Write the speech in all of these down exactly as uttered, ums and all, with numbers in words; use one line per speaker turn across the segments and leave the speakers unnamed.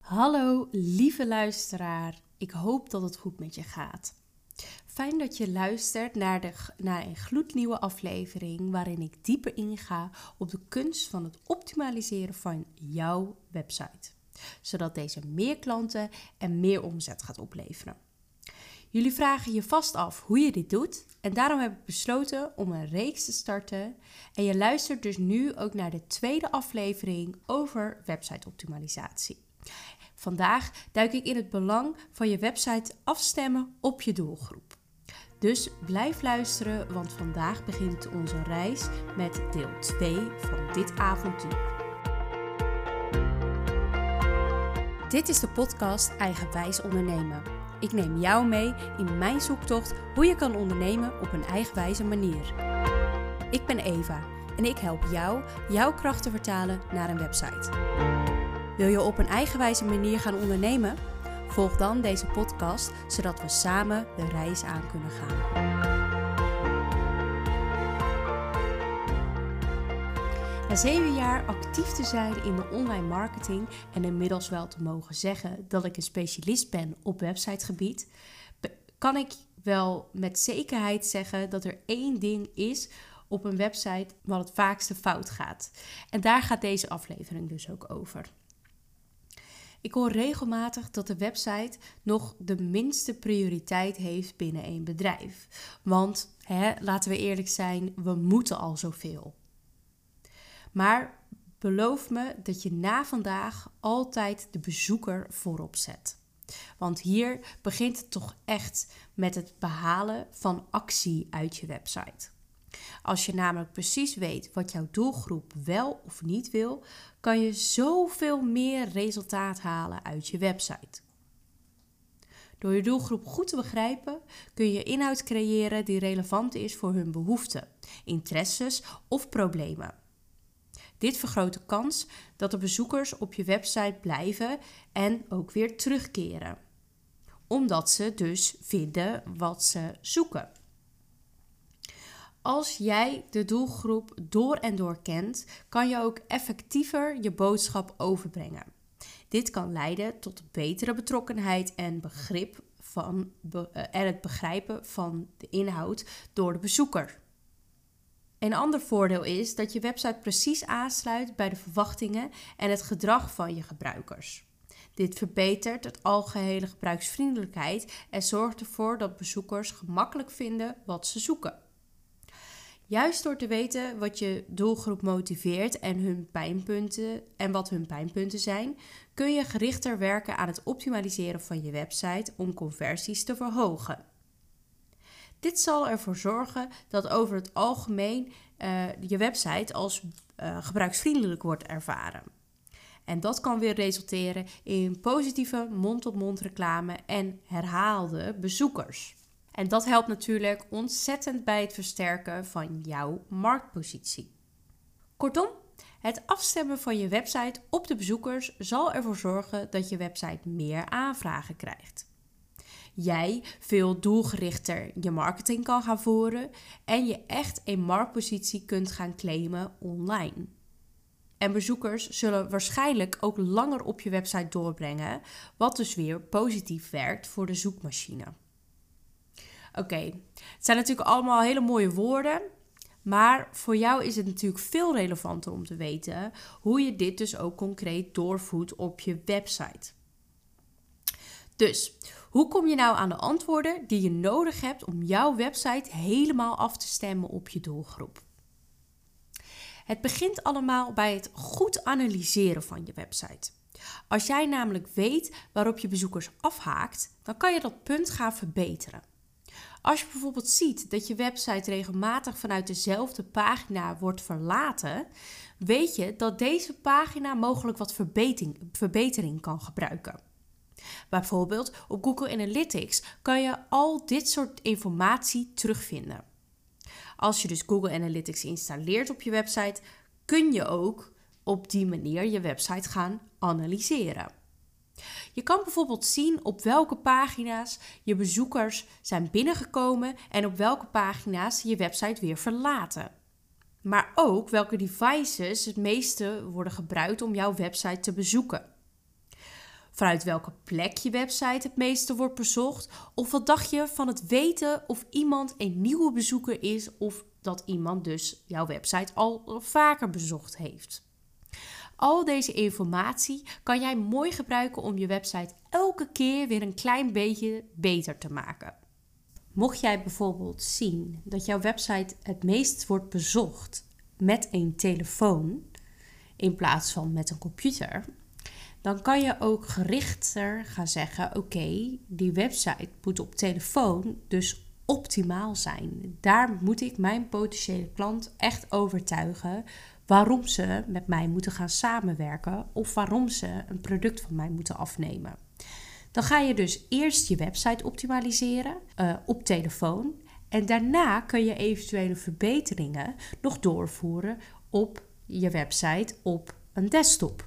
Hallo lieve luisteraar, ik hoop dat het goed met je gaat. Fijn dat je luistert naar, de, naar een gloednieuwe aflevering waarin ik dieper inga op de kunst van het optimaliseren van jouw website. Zodat deze meer klanten en meer omzet gaat opleveren. Jullie vragen je vast af hoe je dit doet en daarom heb ik besloten om een reeks te starten. En je luistert dus nu ook naar de tweede aflevering over website-optimalisatie. Vandaag duik ik in het belang van je website afstemmen op je doelgroep. Dus blijf luisteren, want vandaag begint onze reis met deel twee van dit avontuur. Dit is de podcast Eigenwijs Ondernemen. Ik neem jou mee in mijn zoektocht hoe je kan ondernemen op een eigenwijze manier. Ik ben Eva en ik help jou jouw kracht te vertalen naar een website. Wil je op een eigenwijze manier gaan ondernemen? Volg dan deze podcast, zodat we samen de reis aan kunnen gaan. Na zeven jaar actief te zijn in de online marketing en inmiddels wel te mogen zeggen dat ik een specialist ben op websitegebied, kan ik wel met zekerheid zeggen dat er één ding is op een website wat het vaakste fout gaat. En daar gaat deze aflevering dus ook over. Ik hoor regelmatig dat de website nog de minste prioriteit heeft binnen een bedrijf. Want, hè, laten we eerlijk zijn, we moeten al zoveel. Maar beloof me dat je na vandaag altijd de bezoeker voorop zet. Want hier begint het toch echt met het behalen van actie uit je website. Als je namelijk precies weet wat jouw doelgroep wel of niet wil, kan je zoveel meer resultaat halen uit je website. Door je doelgroep goed te begrijpen, kun je inhoud creëren die relevant is voor hun behoeften, interesses of problemen. Dit vergroot de kans dat de bezoekers op je website blijven en ook weer terugkeren, omdat ze dus vinden wat ze zoeken. Als jij de doelgroep door en door kent, kan je ook effectiever je boodschap overbrengen. Dit kan leiden tot betere betrokkenheid en begrip van, en het begrijpen van de inhoud door de bezoeker. Een ander voordeel is dat je website precies aansluit bij de verwachtingen en het gedrag van je gebruikers. Dit verbetert het algehele gebruiksvriendelijkheid en zorgt ervoor dat bezoekers gemakkelijk vinden wat ze zoeken. Juist door te weten wat je doelgroep motiveert en, hun pijnpunten, en wat hun pijnpunten zijn, kun je gerichter werken aan het optimaliseren van je website om conversies te verhogen. Dit zal ervoor zorgen dat over het algemeen uh, je website als uh, gebruiksvriendelijk wordt ervaren. En dat kan weer resulteren in positieve mond-op-mond reclame en herhaalde bezoekers. En dat helpt natuurlijk ontzettend bij het versterken van jouw marktpositie. Kortom, het afstemmen van je website op de bezoekers zal ervoor zorgen dat je website meer aanvragen krijgt. Jij veel doelgerichter je marketing kan gaan voeren en je echt een marktpositie kunt gaan claimen online. En bezoekers zullen waarschijnlijk ook langer op je website doorbrengen, wat dus weer positief werkt voor de zoekmachine. Oké, okay. Het zijn natuurlijk allemaal hele mooie woorden, maar voor jou is het natuurlijk veel relevanter om te weten hoe je dit dus ook concreet doorvoert op je website. Dus, hoe kom je nou aan de antwoorden die je nodig hebt om jouw website helemaal af te stemmen op je doelgroep? Het begint allemaal bij het goed analyseren van je website. Als jij namelijk weet waarop je bezoekers afhaakt, dan kan je dat punt gaan verbeteren. Als je bijvoorbeeld ziet dat je website regelmatig vanuit dezelfde pagina wordt verlaten, weet je dat deze pagina mogelijk wat verbetering, verbetering kan gebruiken. Bijvoorbeeld op Google Analytics kan je al dit soort informatie terugvinden. Als je dus Google Analytics installeert op je website, kun je ook op die manier je website gaan analyseren. Je kan bijvoorbeeld zien op welke pagina's je bezoekers zijn binnengekomen en op welke pagina's je website weer verlaten. Maar ook welke devices het meeste worden gebruikt om jouw website te bezoeken. vanuit welke plek je website het meeste wordt bezocht? Of wat dacht je van het weten of iemand een nieuwe bezoeker is of dat iemand dus jouw website al vaker bezocht heeft? Al deze informatie kan jij mooi gebruiken om je website elke keer weer een klein beetje beter te maken. Mocht jij bijvoorbeeld zien dat jouw website het meest wordt bezocht met een telefoon in plaats van met een computer, dan kan je ook gerichter gaan zeggen, oké, okay, die website moet op telefoon dus optimaal zijn. Daar moet ik mijn potentiële klant echt overtuigen waarom ze met mij moeten gaan samenwerken of waarom ze een product van mij moeten afnemen. Dan ga je dus eerst je website optimaliseren uh, op telefoon en daarna kun je eventuele verbeteringen nog doorvoeren op je website op een desktop.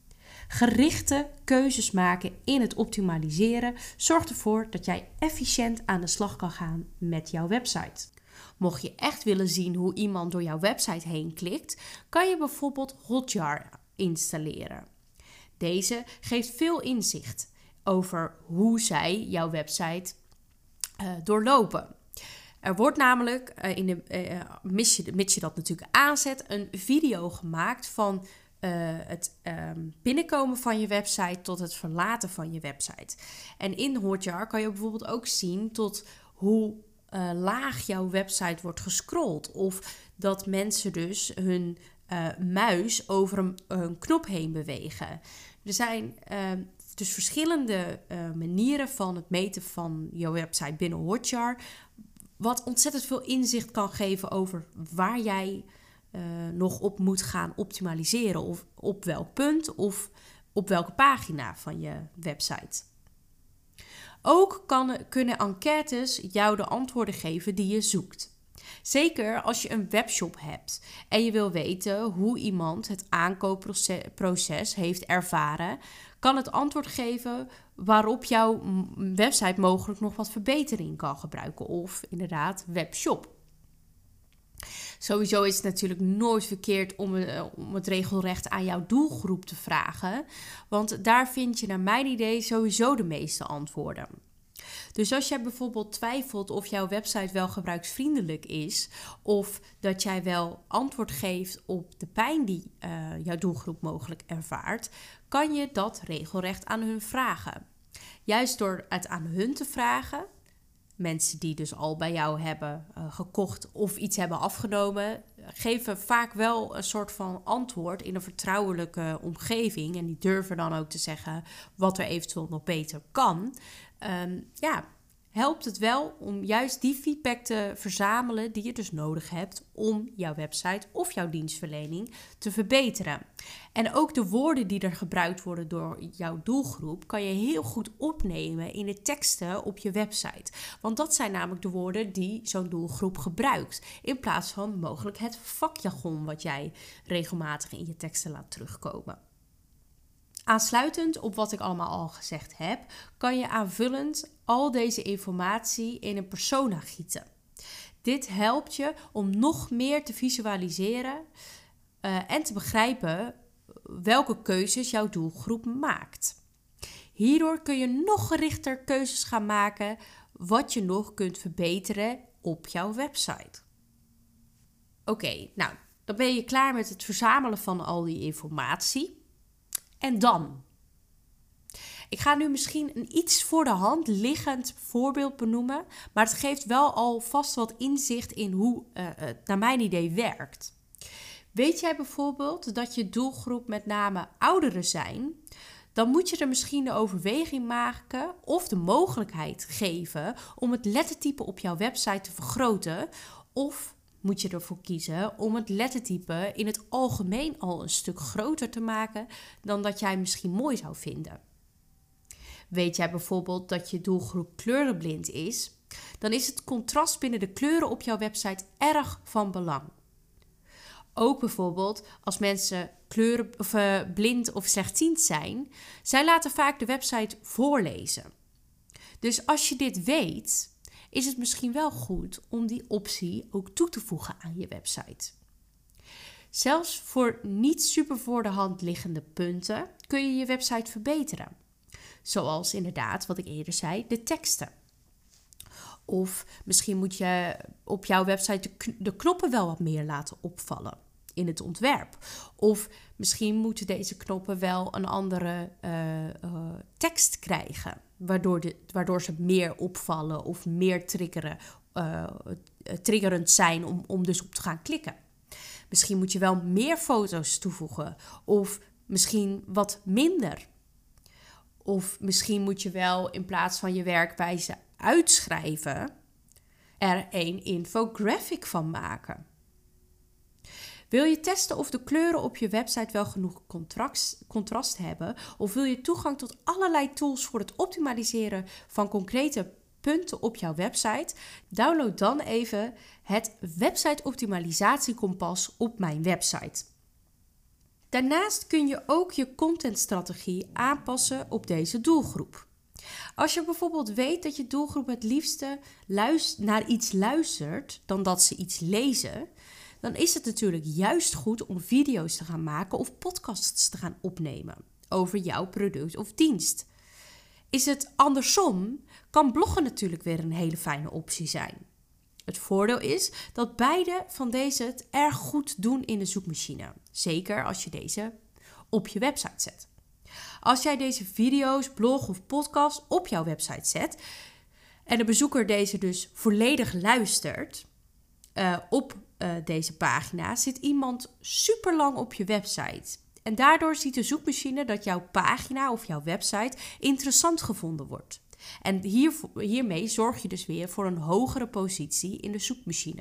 Gerichte keuzes maken in het optimaliseren zorgt ervoor dat jij efficiënt aan de slag kan gaan met jouw website. Mocht je echt willen zien hoe iemand door jouw website heen klikt, kan je bijvoorbeeld Hotjar installeren. Deze geeft veel inzicht over hoe zij jouw website uh, doorlopen. Er wordt namelijk, uh, in de, uh, mits, je, mits je dat natuurlijk aanzet, een video gemaakt van uh, het uh, binnenkomen van je website tot het verlaten van je website. En in Hotjar kan je bijvoorbeeld ook zien tot hoe uh, laag jouw website wordt gescrolld. Of dat mensen dus hun uh, muis over een, een knop heen bewegen. Er zijn uh, dus verschillende uh, manieren van het meten van jouw website binnen Hotjar, wat ontzettend veel inzicht kan geven over waar jij uh, nog op moet gaan optimaliseren. Of op welk punt of op welke pagina van je website. Ook kan, kunnen enquêtes jou de antwoorden geven die je zoekt. Zeker als je een webshop hebt en je wil weten hoe iemand het aankoopproces heeft ervaren, kan het antwoord geven waarop jouw website mogelijk nog wat verbetering kan gebruiken. Of inderdaad webshop. Sowieso is het natuurlijk nooit verkeerd om, om het regelrecht aan jouw doelgroep te vragen. Want daar vind je naar mijn idee sowieso de meeste antwoorden. Dus als jij bijvoorbeeld twijfelt of jouw website wel gebruiksvriendelijk is, of dat jij wel antwoord geeft op de pijn die uh, jouw doelgroep mogelijk ervaart, kan je dat regelrecht aan hun vragen. Juist door het aan hun te vragen, mensen die dus al bij jou hebben uh, gekocht of iets hebben afgenomen, geven vaak wel een soort van antwoord in een vertrouwelijke omgeving. En die durven dan ook te zeggen wat er eventueel nog beter kan. Um, ja, helpt het wel om juist die feedback te verzamelen die je dus nodig hebt om jouw website of jouw dienstverlening te verbeteren. En ook de woorden die er gebruikt worden door jouw doelgroep kan je heel goed opnemen in de teksten op je website. Want dat zijn namelijk de woorden die zo'n doelgroep gebruikt, in plaats van mogelijk het vakjargon wat jij regelmatig in je teksten laat terugkomen. Aansluitend op wat ik allemaal al gezegd heb, kan je aanvullend al deze informatie in een persona gieten. Dit helpt je om nog meer te visualiseren uh, en te begrijpen welke keuzes jouw doelgroep maakt. Hierdoor kun je nog gerichter keuzes gaan maken wat je nog kunt verbeteren op jouw website. Oké, okay, nou, dan ben je klaar met het verzamelen van al die informatie. En dan? Ik ga nu misschien een iets voor de hand liggend voorbeeld benoemen, maar het geeft wel alvast wat inzicht in hoe uh, het naar mijn idee werkt. Weet jij bijvoorbeeld dat je doelgroep met name ouderen zijn? Dan moet je er misschien de overweging maken of de mogelijkheid geven om het lettertype op jouw website te vergroten, of moet je ervoor kiezen om het lettertype in het algemeen al een stuk groter te maken dan dat jij misschien mooi zou vinden. Weet jij bijvoorbeeld dat je doelgroep kleurenblind is, dan is het contrast binnen de kleuren op jouw website erg van belang. Ook bijvoorbeeld als mensen kleuren, of, uh, blind of slechtziend zijn, zij laten vaak de website voorlezen. Dus als je dit weet, is het misschien wel goed om die optie ook toe te voegen aan je website. Zelfs voor niet super voor de hand liggende punten kun je je website verbeteren. Zoals inderdaad, wat ik eerder zei, de teksten. Of misschien moet je op jouw website de, kn- de knoppen wel wat meer laten opvallen in het ontwerp. Of misschien moeten deze knoppen wel een andere uh, uh, tekst krijgen, waardoor, de, waardoor ze meer opvallen of meer triggeren, uh, triggerend zijn om, om dus op te gaan klikken. Misschien moet je wel meer foto's toevoegen of misschien wat minder. Of misschien moet je wel in plaats van je werkwijze uitschrijven er een infographic van maken. Wil je testen of de kleuren op je website wel genoeg contrast, contrast hebben? Of wil je toegang tot allerlei tools voor het optimaliseren van concrete punten op jouw website? Download dan even het Website Optimalisatie Kompas op mijn website. Daarnaast kun je ook je contentstrategie aanpassen op deze doelgroep. Als je bijvoorbeeld weet dat je doelgroep het liefste luist- naar iets luistert dan dat ze iets lezen, dan is het natuurlijk juist goed om video's te gaan maken of podcasts te gaan opnemen over jouw product of dienst. Is het andersom, kan bloggen natuurlijk weer een hele fijne optie zijn. Het voordeel is dat beide van deze het erg goed doen in de zoekmachine. Zeker als je deze op je website zet. Als jij deze video's, blog of podcast op jouw website zet en de bezoeker deze dus volledig luistert uh, op uh, deze pagina, zit iemand super lang op je website. En daardoor ziet de zoekmachine dat jouw pagina of jouw website interessant gevonden wordt. En hier, hiermee zorg je dus weer voor een hogere positie in de zoekmachine.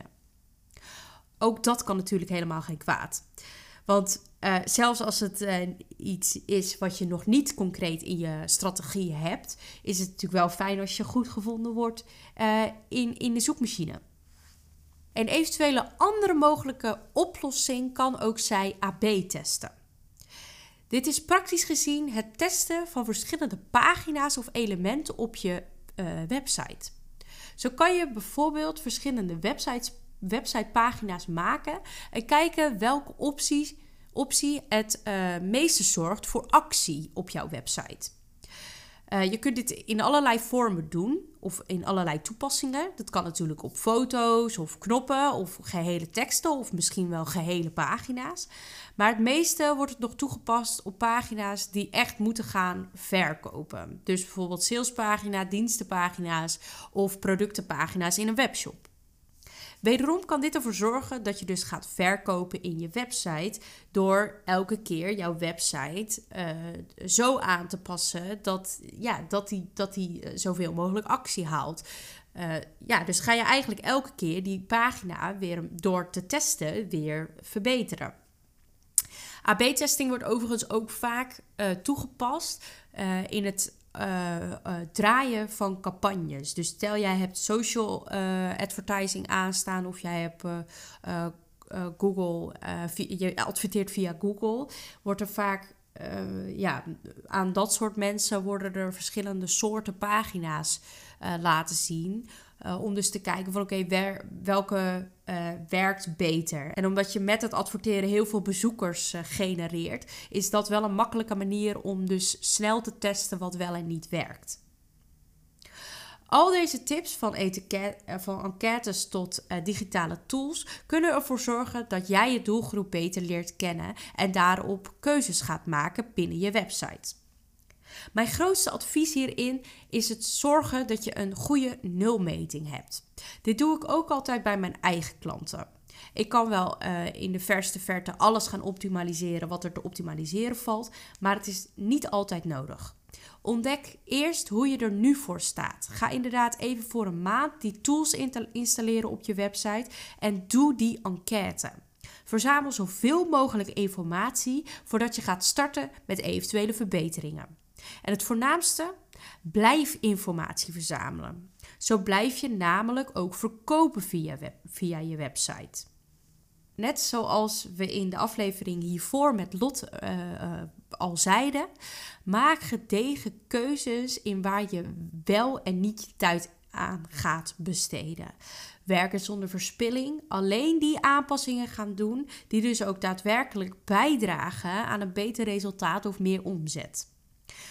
Ook dat kan natuurlijk helemaal geen kwaad. Want uh, zelfs als het uh, iets is wat je nog niet concreet in je strategie hebt, is het natuurlijk wel fijn als je goed gevonden wordt uh, in, in de zoekmachine. Een eventuele andere mogelijke oplossing kan ook zijn A B-testen. Dit is praktisch gezien het testen van verschillende pagina's of elementen op je uh, website. Zo kan je bijvoorbeeld verschillende websites, websitepagina's maken en kijken welke optie, optie het uh, meeste zorgt voor actie op jouw website. Uh, je kunt dit in allerlei vormen doen of in allerlei toepassingen. Dat kan natuurlijk op foto's of knoppen of gehele teksten of misschien wel gehele pagina's. Maar het meeste wordt het nog toegepast op pagina's die echt moeten gaan verkopen. Dus bijvoorbeeld salespagina, dienstenpagina's of productenpagina's in een webshop. Wederom kan dit ervoor zorgen dat je dus gaat verkopen in je website door elke keer jouw website uh, zo aan te passen dat, ja, dat die, dat die zoveel mogelijk actie haalt. Uh, ja, dus ga je eigenlijk elke keer die pagina weer door te testen weer verbeteren. A B-testing wordt overigens ook vaak uh, toegepast uh, in het Uh, uh, draaien van campagnes. Dus stel jij hebt social uh, advertising aanstaan of jij hebt uh, uh, uh, Google, uh, via, je adverteert via Google, wordt er vaak uh, ja, aan dat soort mensen worden er verschillende soorten pagina's uh, laten zien. Uh, om dus te kijken van oké, okay, welke uh, werkt beter. En omdat je met het adverteren heel veel bezoekers uh, genereert, is dat wel een makkelijke manier om dus snel te testen wat wel en niet werkt. Al deze tips van, etiket, uh, van enquêtes tot uh, digitale tools kunnen ervoor zorgen dat jij je doelgroep beter leert kennen en daarop keuzes gaat maken binnen je website. Mijn grootste advies hierin is het zorgen dat je een goede nulmeting hebt. Dit doe ik ook altijd bij mijn eigen klanten. Ik kan wel uh, in de verste verte alles gaan optimaliseren wat er te optimaliseren valt, maar het is niet altijd nodig. Ontdek eerst hoe je er nu voor staat. Ga inderdaad even voor een maand die tools installeren op je website en doe die enquête. Verzamel zoveel mogelijk informatie voordat je gaat starten met eventuele verbeteringen. En het voornaamste, blijf informatie verzamelen. Zo blijf je namelijk ook verkopen via, web, via je website. Net zoals we in de aflevering hiervoor met Lot uh, uh, al zeiden, maak gedegen keuzes in waar je wel en niet je tijd aan gaat besteden. Werken zonder verspilling, alleen die aanpassingen gaan doen die dus ook daadwerkelijk bijdragen aan een beter resultaat of meer omzet.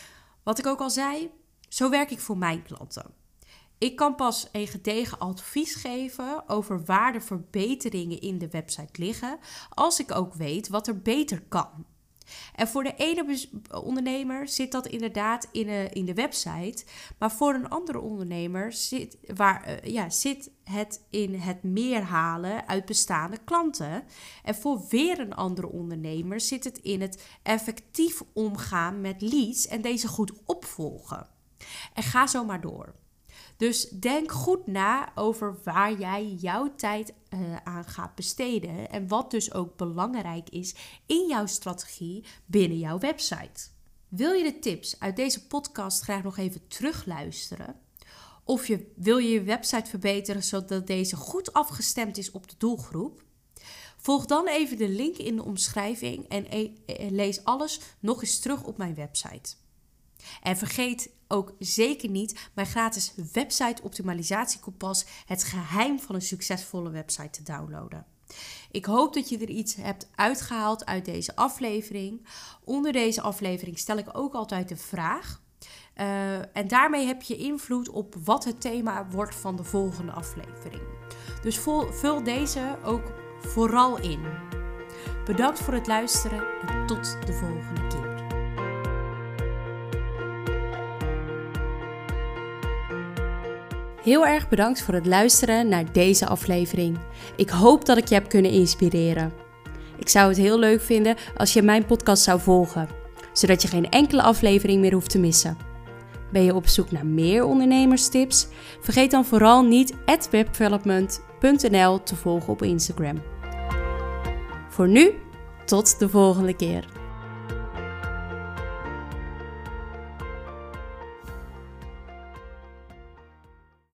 Wat ik ook al zei, zo werk ik voor mijn klanten. Ik kan pas een gedegen advies geven over waar de verbeteringen in de website liggen, als ik ook weet wat er beter kan. En voor de ene ondernemer zit dat inderdaad in, een, in de website, maar voor een andere ondernemer zit, waar, uh, ja, zit het in het meer halen uit bestaande klanten. En voor weer een andere ondernemer zit het in het effectief omgaan met leads en deze goed opvolgen. En ga zo maar door. Dus denk goed na over waar jij jouw tijd uh, aan gaat besteden en wat dus ook belangrijk is in jouw strategie binnen jouw website. Wil je de tips uit deze podcast graag nog even terugluisteren? Of je, wil je je website verbeteren zodat deze goed afgestemd is op de doelgroep? Volg dan even de link in de omschrijving en e- lees alles nog eens terug op mijn website. En vergeet ook zeker niet mijn gratis website optimalisatiekompas, het geheim van een succesvolle website, te downloaden. Ik hoop dat je er iets hebt uitgehaald uit deze aflevering. Onder deze aflevering stel ik ook altijd de vraag. Uh, en daarmee heb je invloed op wat het thema wordt van de volgende aflevering. Dus vul, vul deze ook vooral in. Bedankt voor het luisteren en tot de volgende keer. Heel erg bedankt voor het luisteren naar deze aflevering. Ik hoop dat ik je heb kunnen inspireren. Ik zou het heel leuk vinden als je mijn podcast zou volgen, zodat je geen enkele aflevering meer hoeft te missen. Ben je op zoek naar meer ondernemerstips? Vergeet dan vooral niet at webdevelopment punt n l te volgen op Instagram. Voor nu, tot de volgende keer.